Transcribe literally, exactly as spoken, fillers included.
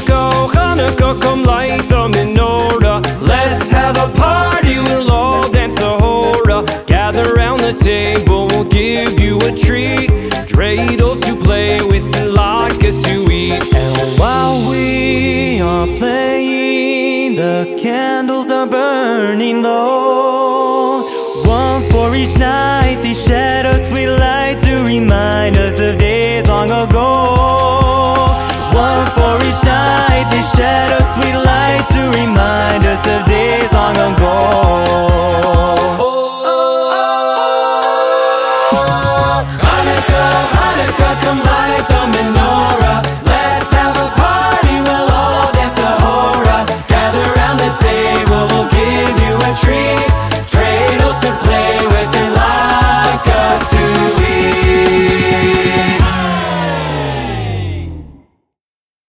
Hanukkah, Hanukkah, come light the menorah. Let's have a party, we'll all dance a hora. Gather round the table, we'll give you a treat. Dreidels to play with and latkes to eat. And while we are playing, the candles are burning low. One for each night, they shed a sweet light to remind us